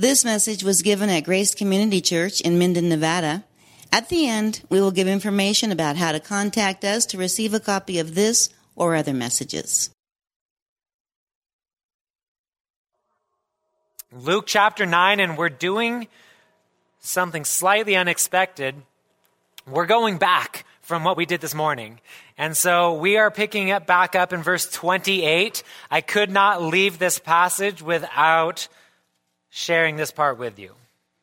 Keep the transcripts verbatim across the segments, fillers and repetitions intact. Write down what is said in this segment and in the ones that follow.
This message was given at Grace Community Church in Minden, Nevada. At the end, we will give information about how to contact us to receive a copy of this or other messages. Luke chapter nine, and we're doing something slightly unexpected. We're going back from what we did this morning. And so we are picking it back up in verse twenty-eight. I could not leave this passage without sharing this part with you.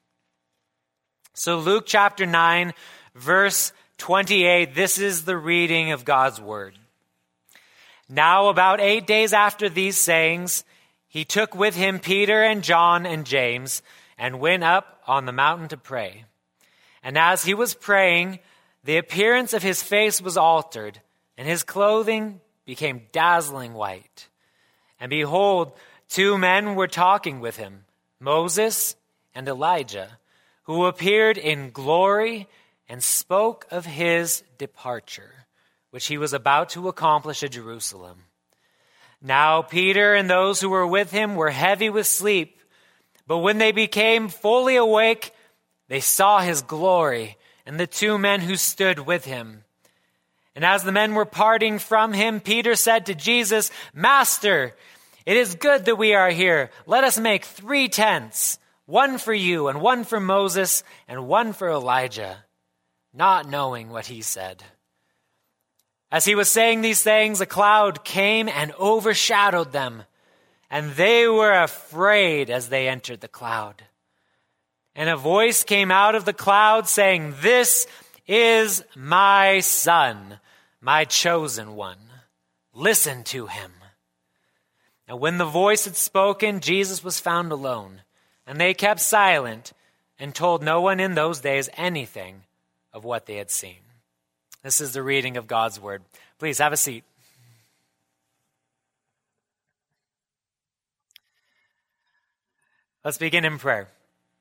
So Luke chapter nine, verse twenty-eight, this is the reading of God's word. Now about eight days after these sayings, he took with him Peter and John and James and went up on the mountain to pray. And as he was praying, the appearance of his face was altered, and his clothing became dazzling white. And behold, two men were talking with him, Moses and Elijah, who appeared in glory and spoke of his departure, which he was about to accomplish at Jerusalem. Now Peter and those who were with him were heavy with sleep, but when they became fully awake, they saw his glory and the two men who stood with him. And as the men were parting from him, Peter said to Jesus, "Master, it is good that we are here. Let us make three tents, one for you and one for Moses and one for Elijah," not knowing what he said. As he was saying these things, a cloud came and overshadowed them, and they were afraid as they entered the cloud. And a voice came out of the cloud saying, "This is my son, my chosen one. Listen to him." And when the voice had spoken, Jesus was found alone, and they kept silent and told no one in those days anything of what they had seen. This is the reading of God's word. Please have a seat. Let's begin in prayer.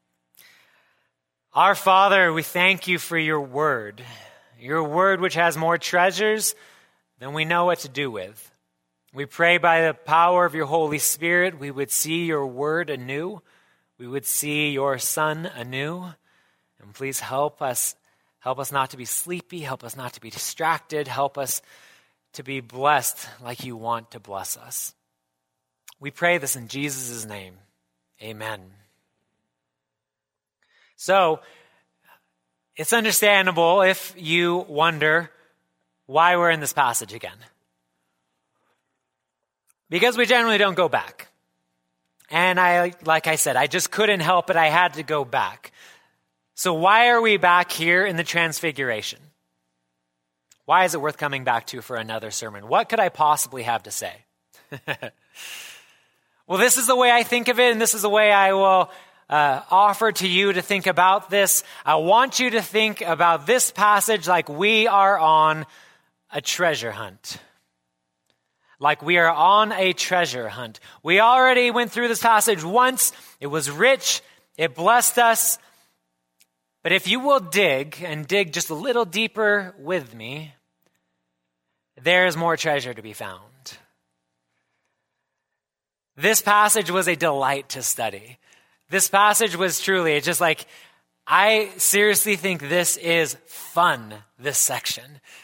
Our Father, we thank you for your word, your word which has more treasures than we know what to do with. We pray by the power of your Holy Spirit, we would see your word anew. We would see your Son anew. And please help us, help us not to be sleepy. Help us not to be distracted. Help us to be blessed like you want to bless us. We pray this in Jesus' name. Amen. So, it's understandable if you wonder why we're in this passage again. Because we generally don't go back. And I, like I said, I just couldn't help it. I had to go back. So why are we back here in the Transfiguration? Why is it worth coming back to for another sermon? What could I possibly have to say? Well, this is the way I think of it, and this is the way I will uh, offer to you to think about this. I want you to think about this passage like we are on a treasure hunt. Like we are on a treasure hunt. We already went through this passage once. It was rich. It blessed us. But if you will dig and dig just a little deeper with me, there is more treasure to be found. This passage was a delight to study. This passage was truly, it's just like, I seriously think this is fun, this section.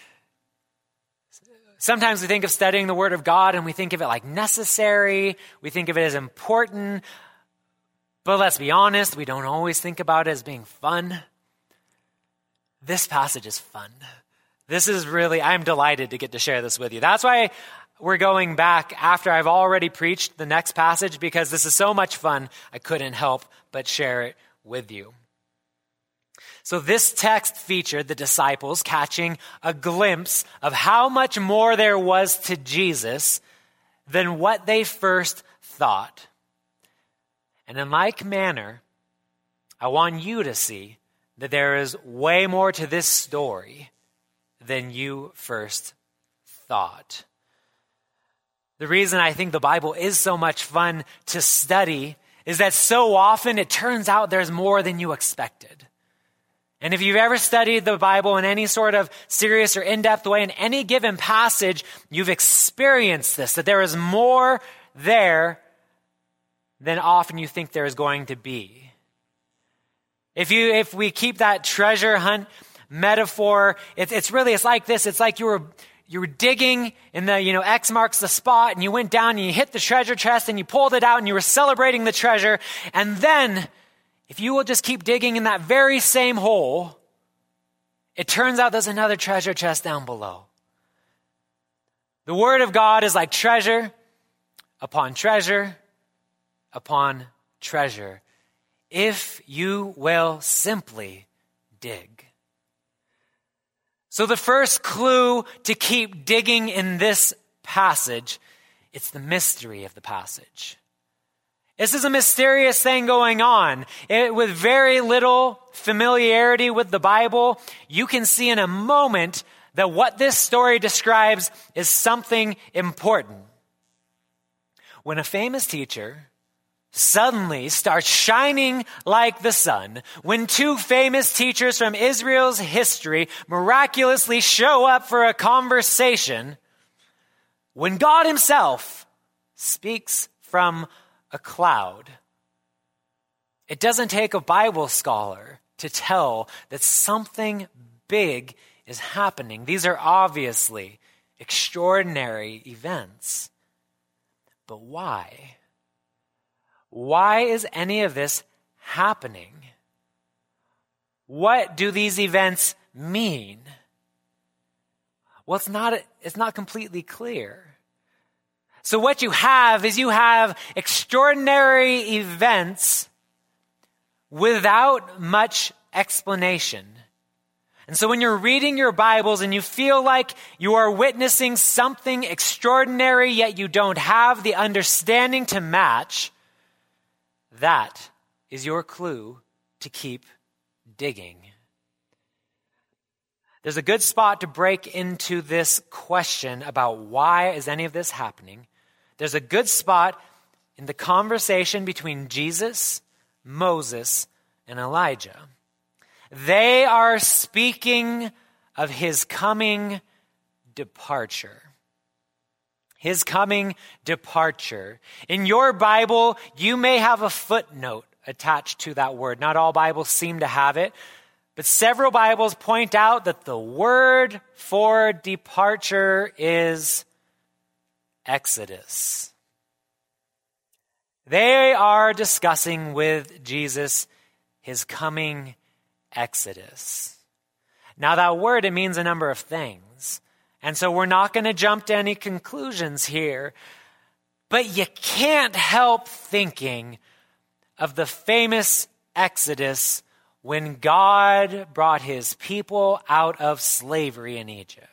Sometimes we think of studying the Word of God and we think of it like necessary. We think of it as important. But let's be honest, we don't always think about it as being fun. This passage is fun. This is really, I'm delighted to get to share this with you. That's why we're going back after I've already preached the next passage, because this is so much fun, I couldn't help but share it with you. So this text featured the disciples catching a glimpse of how much more there was to Jesus than what they first thought. And in like manner, I want you to see that there is way more to this story than you first thought. The reason I think the Bible is so much fun to study is that so often it turns out there's more than you expected. And if you've ever studied the Bible in any sort of serious or in-depth way, in any given passage, you've experienced this, that there is more there than often you think there is going to be. If you, if we keep that treasure hunt metaphor, it's, it's really, it's like this. It's like you were, you were digging in the, you know, X marks the spot, and you went down and you hit the treasure chest and you pulled it out and you were celebrating the treasure. And then if you will just keep digging in that very same hole, it turns out there's another treasure chest down below. The Word of God is like treasure upon treasure upon treasure, if you will simply dig. So the first clue to keep digging in this passage, it's the mystery of the passage. This is a mysterious thing going on. It, with very little familiarity with the Bible, you can see in a moment that what this story describes is something important. When a famous teacher suddenly starts shining like the sun, when two famous teachers from Israel's history miraculously show up for a conversation, when God himself speaks from a cloud, it doesn't take a Bible scholar to tell that something big is happening. These are obviously extraordinary events. But why? Why is any of this happening? What do these events mean? Well, it's not, it's not completely clear. So what you have is you have extraordinary events without much explanation. And so when you're reading your Bibles and you feel like you are witnessing something extraordinary, yet you don't have the understanding to match, that is your clue to keep digging. There's a good spot to break into this question about why is any of this happening. There's a good spot in the conversation between Jesus, Moses, and Elijah. They are speaking of his coming departure. His coming departure. In your Bible, you may have a footnote attached to that word. Not all Bibles seem to have it, but several Bibles point out that the word for departure is Exodus. They are discussing with Jesus his coming Exodus. Now that word, it means a number of things. And so we're not going to jump to any conclusions here. But you can't help thinking of the famous Exodus when God brought his people out of slavery in Egypt.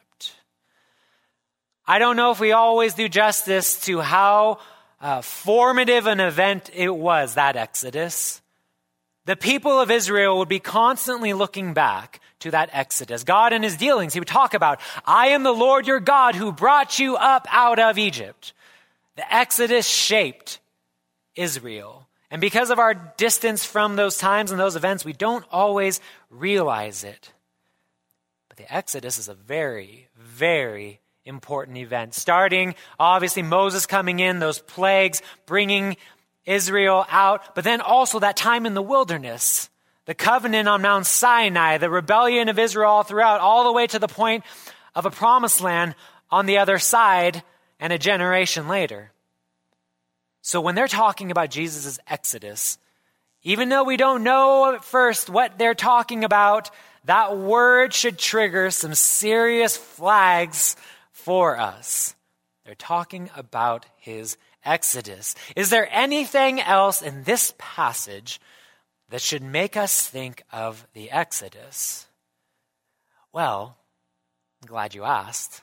I don't know if we always do justice to how uh, formative an event it was, that Exodus. The people of Israel would be constantly looking back to that Exodus. God in his dealings, he would talk about, I am the Lord your God who brought you up out of Egypt. The Exodus shaped Israel. And because of our distance from those times and those events, we don't always realize it. But the Exodus is a very, very important event. Starting, obviously, Moses coming in, those plagues, bringing Israel out, but then also that time in the wilderness, the covenant on Mount Sinai, the rebellion of Israel all throughout, all the way to the point of a promised land on the other side and a generation later. So when they're talking about Jesus' Exodus, even though we don't know at first what they're talking about, that word should trigger some serious flags for us. They're talking about his Exodus. Is there anything else in this passage that should make us think of the Exodus? Well, I'm glad you asked.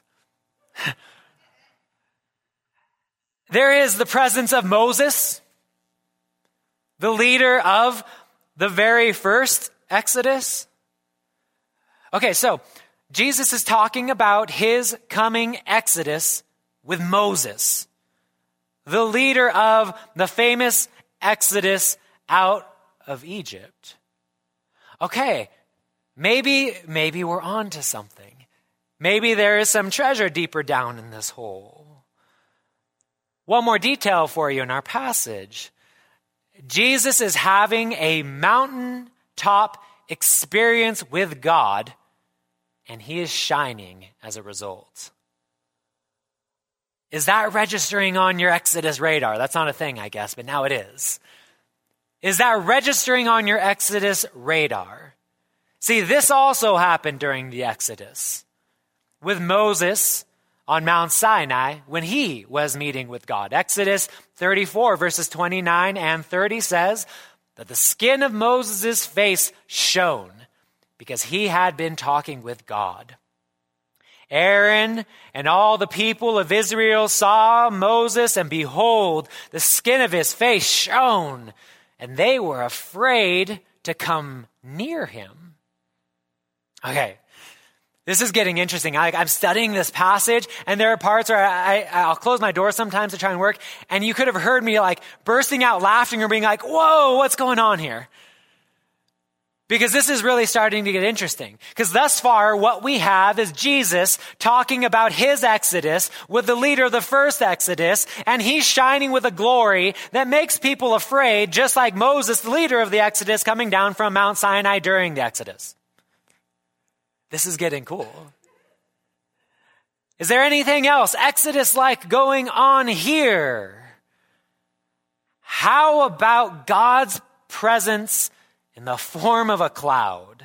There is the presence of Moses, the leader of the very first Exodus. Okay, so Jesus is talking about his coming Exodus with Moses, the leader of the famous Exodus out of Egypt. Okay, maybe, maybe we're on to something. Maybe there is some treasure deeper down in this hole. One more detail for you in our passage. Jesus is having a mountain top experience with God, and he is shining as a result. Is that registering on your Exodus radar? That's not a thing, I guess, but now it is. Is that registering on your Exodus radar? See, this also happened during the Exodus with Moses on Mount Sinai when he was meeting with God. Exodus thirty-four, verses twenty-nine and thirty says that the skin of Moses' face shone because he had been talking with God. Aaron and all the people of Israel saw Moses, and behold, the skin of his face shone, and they were afraid to come near him. Okay, this is getting interesting. I, I'm studying this passage, and there are parts where I, I, I'll close my door sometimes to try and work, and you could have heard me like bursting out laughing or being like, whoa, what's going on here? Because this is really starting to get interesting. Because thus far, what we have is Jesus talking about his Exodus with the leader of the first Exodus, and he's shining with a glory that makes people afraid, just like Moses, the leader of the Exodus, coming down from Mount Sinai during the Exodus. This is getting cool. Is there anything else Exodus-like going on here? How about God's presence in the form of a cloud?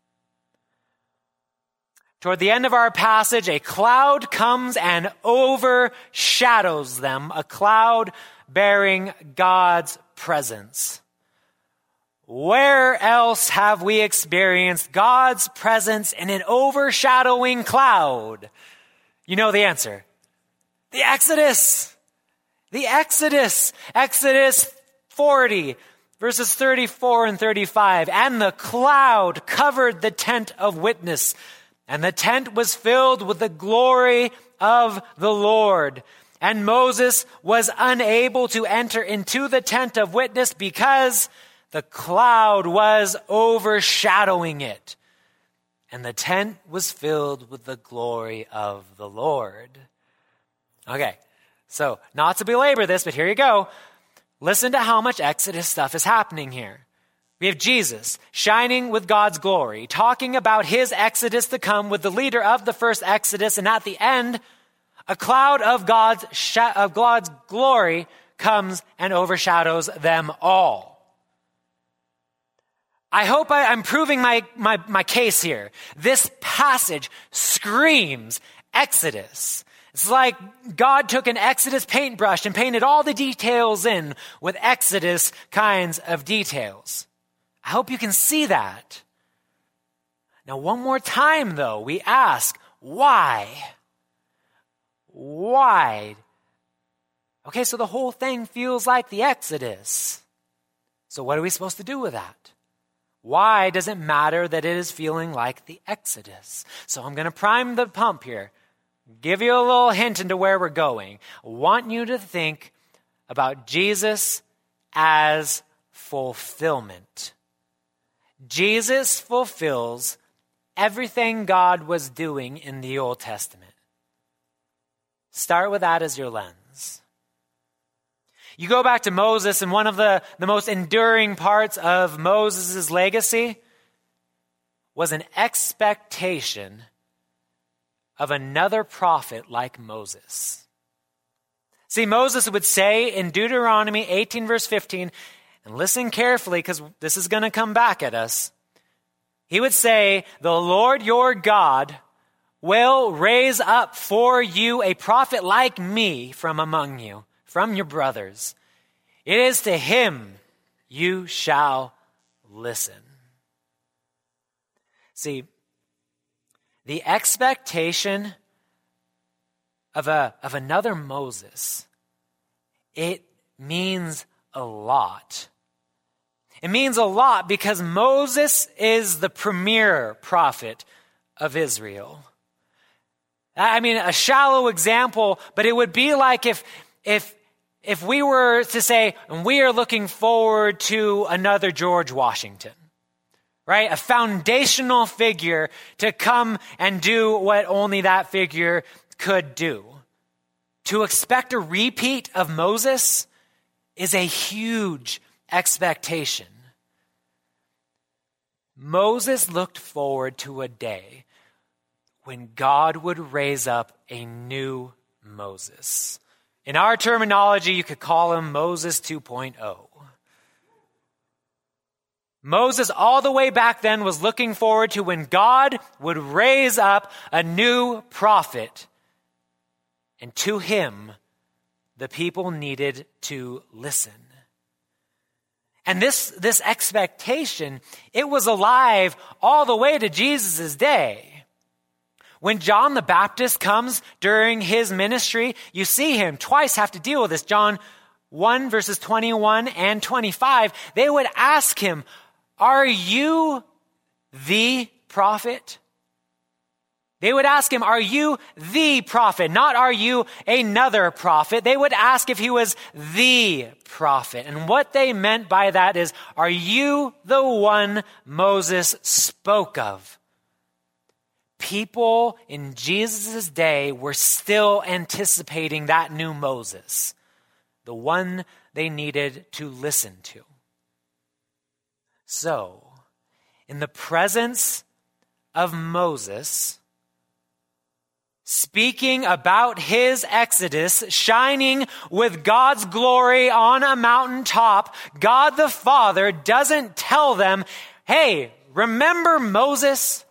Toward the end of our passage, a cloud comes and overshadows them, a cloud bearing God's presence. Where else have we experienced God's presence in an overshadowing cloud? You know the answer. The Exodus. The Exodus. Exodus forty. Verses thirty-four and thirty-five, and the cloud covered the tent of witness, and the tent was filled with the glory of the Lord. And Moses was unable to enter into the tent of witness because the cloud was overshadowing it. And the tent was filled with the glory of the Lord. Okay, so not to belabor this, but here you go. Listen to how much Exodus stuff is happening here. We have Jesus shining with God's glory, talking about his Exodus to come with the leader of the first Exodus, and at the end, a cloud of God's, sh- of God's glory comes and overshadows them all. I hope I, I'm proving my, my, my case here. This passage screams Exodus. It's like God took an Exodus paintbrush and painted all the details in with Exodus kinds of details. I hope you can see that. Now, one more time, though, we ask, why? Why? Okay, so the whole thing feels like the Exodus. So what are we supposed to do with that? Why does it matter that it is feeling like the Exodus? So I'm going to prime the pump here. Give you a little hint into where we're going. I want you to think about Jesus as fulfillment. Jesus fulfills everything God was doing in the Old Testament. Start with that as your lens. You go back to Moses, and one of the, the most enduring parts of Moses' legacy was an expectation of another prophet like Moses. See, Moses would say in Deuteronomy eighteen, verse fifteen, and listen carefully because this is going to come back at us. He would say, the Lord your God will raise up for you a prophet like me from among you, from your brothers. It is to him you shall listen. See, the expectation of a of another Moses, it means a lot. It means a lot because Moses is the premier prophet of Israel. I mean, a shallow example, but it would be like if if if we were to say, we are looking forward to another George Washington. Right? A foundational figure to come and do what only that figure could do. To expect a repeat of Moses is a huge expectation. Moses looked forward to a day when God would raise up a new Moses. In our terminology, you could call him Moses two point oh. Moses, all the way back then, was looking forward to when God would raise up a new prophet. And to him, the people needed to listen. And this, this expectation, it was alive all the way to Jesus' day. When John the Baptist comes during his ministry, you see him twice have to deal with this. John one, verses twenty-one and twenty-five, they would ask him, "Are you the prophet?" They would ask him, "Are you the prophet?" Not, "Are you another prophet?" They would ask if he was the prophet. And what they meant by that is, "Are you the one Moses spoke of?" People in Jesus' day were still anticipating that new Moses, the one they needed to listen to. So, in the presence of Moses, speaking about his exodus, shining with God's glory on a mountaintop, God the Father doesn't tell them, "Hey, remember Moses?"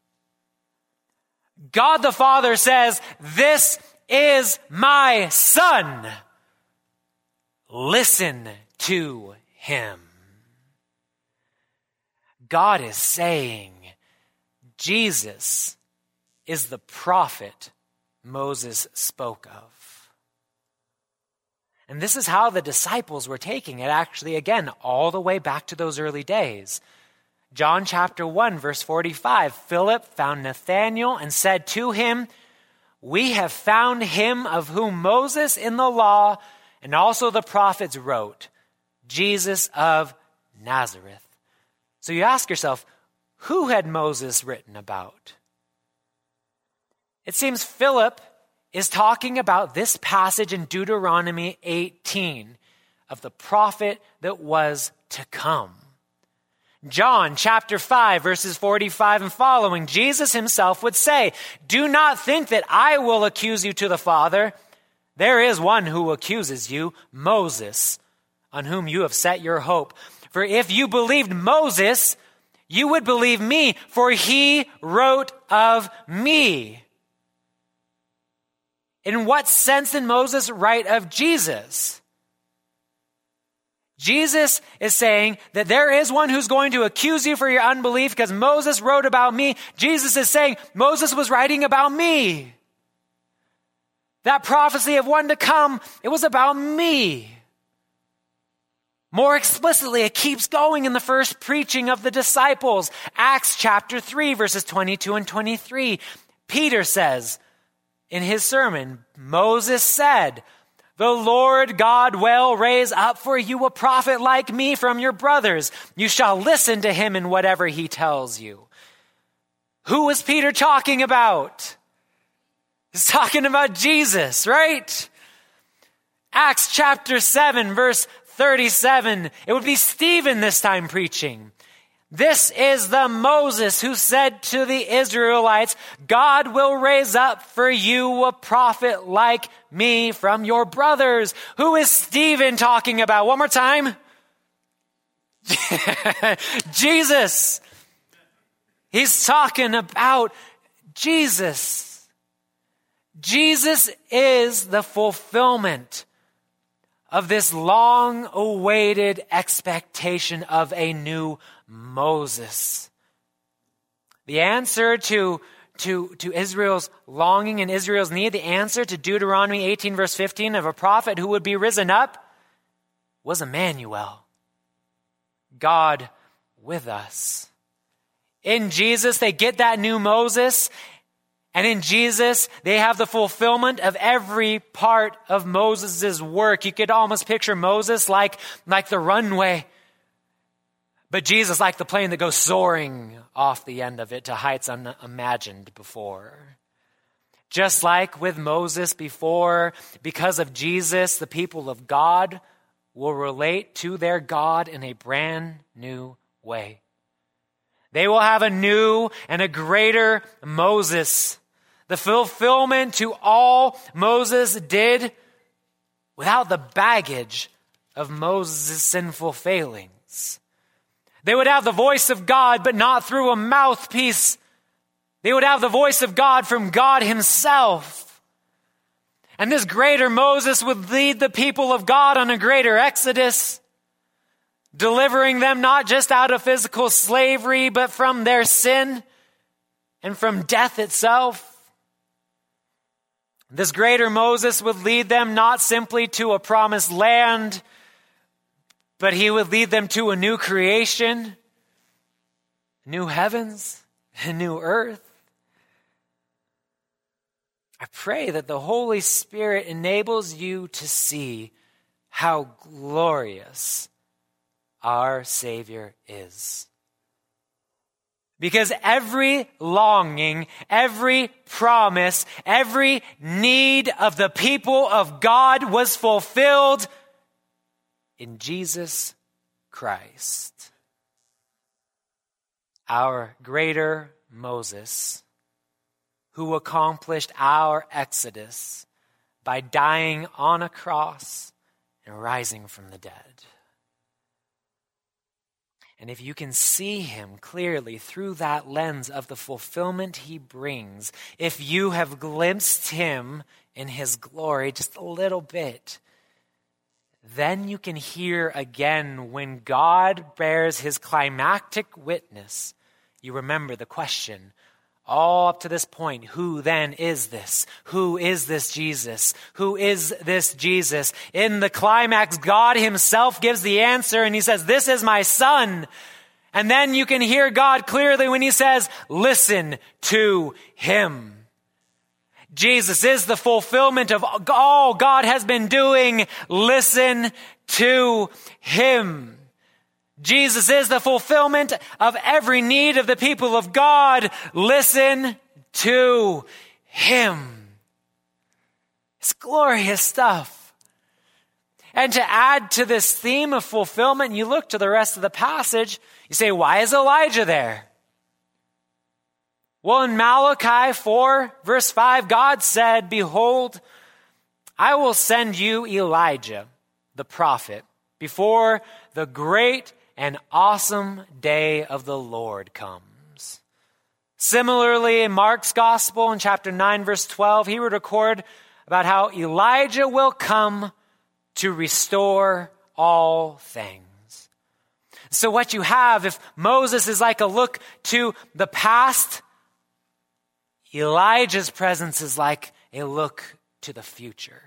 God the Father says, "This is my son. Listen to him." God is saying, Jesus is the prophet Moses spoke of. And this is how the disciples were taking it, actually, again, all the way back to those early days. John chapter one, verse forty-five, Philip found Nathanael and said to him, "We have found him of whom Moses in the law and also the prophets wrote, Jesus of Nazareth." So you ask yourself, who had Moses written about? It seems Philip is talking about this passage in Deuteronomy eighteen of the prophet that was to come. John chapter five, verses forty-five and following, Jesus himself would say, "Do not think that I will accuse you to the Father. There is one who accuses you, Moses, on whom you have set your hope. For if you believed Moses, you would believe me, for he wrote of me." In what sense did Moses write of Jesus? Jesus is saying that there is one who's going to accuse you for your unbelief because Moses wrote about me. Jesus is saying Moses was writing about me. That prophecy of one to come, it was about me. More explicitly, it keeps going in the first preaching of the disciples. Acts chapter three, verses twenty-two and twenty-three. Peter says in his sermon, Moses said, "The Lord God will raise up for you a prophet like me from your brothers. You shall listen to him in whatever he tells you." Who was Peter talking about? He's talking about Jesus, right? Acts chapter seven, verse thirty-seven. It would be Stephen this time preaching. "This is the Moses who said to the Israelites, God will raise up for you a prophet like me from your brothers." Who is Stephen talking about? One more time. Jesus. He's talking about Jesus. Jesus is the fulfillment of this long-awaited expectation of a new Moses. The answer to, to, to Israel's longing and Israel's need, the answer to Deuteronomy eighteen, verse fifteen, of a prophet who would be risen up, was Emmanuel, God with us. In Jesus, they get that new Moses. And in Jesus, they have the fulfillment of every part of Moses' work. You could almost picture Moses like, like the runway, but Jesus like the plane that goes soaring off the end of it to heights unimagined before. Just like with Moses before, because of Jesus, the people of God will relate to their God in a brand new way. They will have a new and a greater Moses. The fulfillment to all Moses did without the baggage of Moses' sinful failings. They would have the voice of God, but not through a mouthpiece. They would have the voice of God from God himself. And this greater Moses would lead the people of God on a greater exodus, delivering them not just out of physical slavery, but from their sin and from death itself. This greater Moses would lead them not simply to a promised land, but he would lead them to a new creation, new heavens, a new earth. I pray that the Holy Spirit enables you to see how glorious our Savior is. Because every longing, every promise, every need of the people of God was fulfilled in Jesus Christ. Our greater Moses, who accomplished our exodus by dying on a cross and rising from the dead. And if you can see him clearly through that lens of the fulfillment he brings, if you have glimpsed him in his glory just a little bit, then you can hear again when God bears his climactic witness. You remember the question, all up to this point, who then is this? Who is this Jesus? Who is this Jesus? In the climax, God himself gives the answer and he says, this is my son. And then you can hear God clearly when he says, listen to him. Jesus is the fulfillment of all God has been doing. Listen to him. Jesus is the fulfillment of every need of the people of God. Listen to him. It's glorious stuff. And to add to this theme of fulfillment, you look to the rest of the passage, you say, why is Elijah there? Well, in Malachi four, verse five, God said, behold, I will send you Elijah, the prophet, before the great and awesome day of the Lord comes. Similarly, in Mark's gospel in chapter nine, verse twelve, he would record about how Elijah will come to restore all things. So what you have, if Moses is like a look to the past, Elijah's presence is like a look to the future.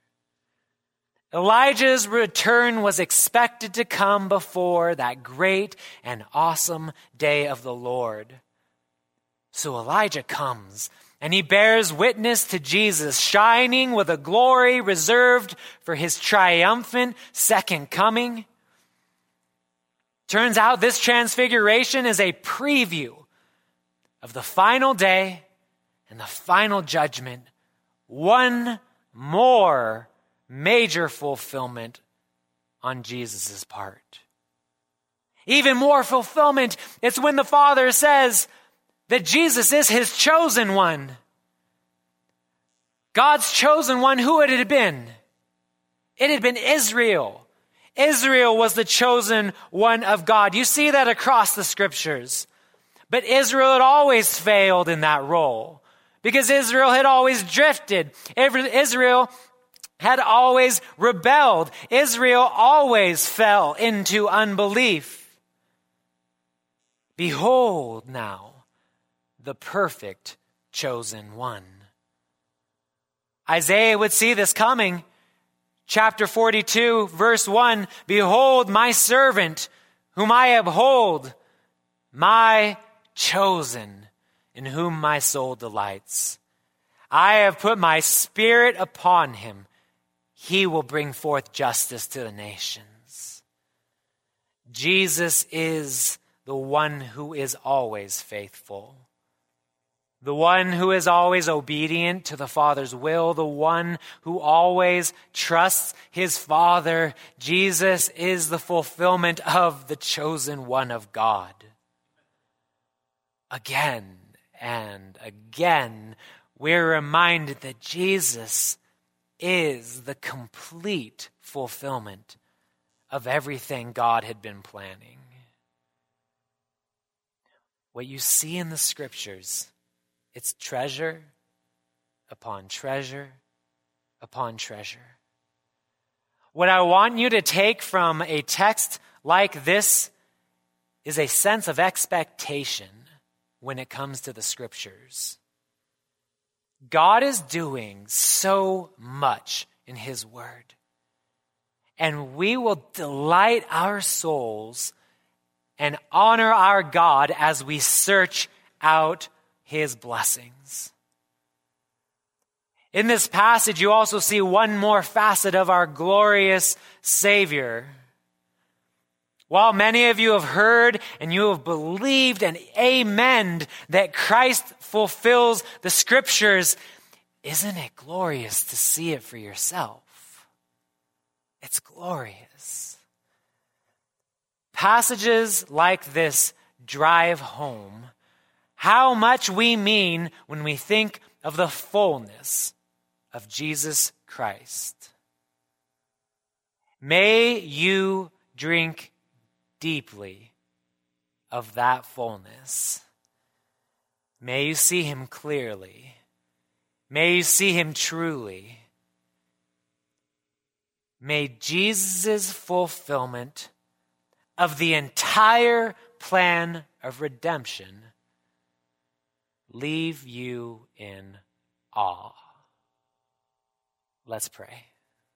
Elijah's return was expected to come before that great and awesome day of the Lord. So Elijah comes and he bears witness to Jesus, shining with a glory reserved for his triumphant second coming. Turns out this transfiguration is a preview of the final day and the final judgment. One more major fulfillment on Jesus' part. Even more fulfillment, it's when the Father says that Jesus is his chosen one. God's chosen one, who had it been? It had been Israel. Israel was the chosen one of God. You see that across the scriptures. But Israel had always failed in that role because Israel had always drifted. Israel had always rebelled. Israel always fell into unbelief. Behold now the perfect chosen one. Isaiah would see this coming. Chapter forty-two, verse one, behold my servant, whom I uphold, my chosen, in whom my soul delights. I have put my spirit upon him. He will bring forth justice to the nations. Jesus is the one who is always faithful. The one who is always obedient to the Father's will. The one who always trusts his Father. Jesus is the fulfillment of the chosen one of God. again and again, we're reminded that Jesus is the complete fulfillment of everything God had been planning. What you see in the scriptures, it's treasure upon treasure upon treasure. What I want you to take from a text like this is a sense of expectation when it comes to the scriptures. God is doing so much in his word, and we will delight our souls and honor our God as we search out his blessings. In this passage, you also see one more facet of our glorious Savior. While many of you have heard and you have believed and amened that Christ fulfills the scriptures, isn't it glorious to see it for yourself? It's glorious. Passages like this drive home how much we mean when we think of the fullness of Jesus Christ. May you drink deeply of that fullness. May you see him clearly. May you see him truly. May Jesus' fulfillment of the entire plan of redemption leave you in awe. Let's pray.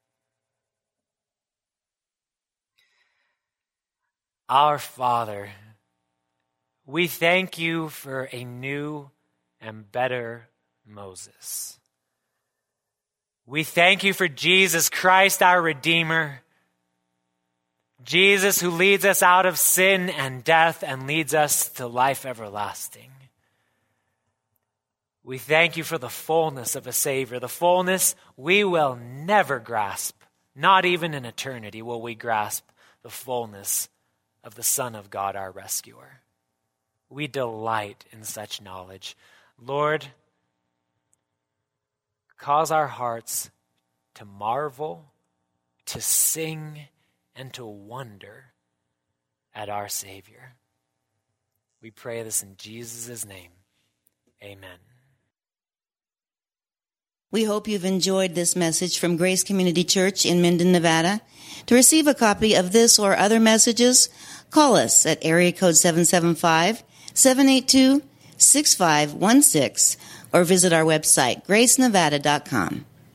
Our Father, we thank you for a new and better Moses. We thank you for Jesus Christ, our Redeemer. Jesus who leads us out of sin and death and leads us to life everlasting. We thank you for the fullness of a Savior, the fullness we will never grasp. Not even in eternity will we grasp the fullness of the Son of God, our rescuer. We delight in such knowledge. Lord, cause our hearts to marvel, to sing, and to wonder at our Savior. We pray this in Jesus' name. Amen. We hope you've enjoyed this message from Grace Community Church in Minden, Nevada. To receive a copy of this or other messages, call us at area code seven seven five, seven eight two, six five one six or visit our website, grace nevada dot com.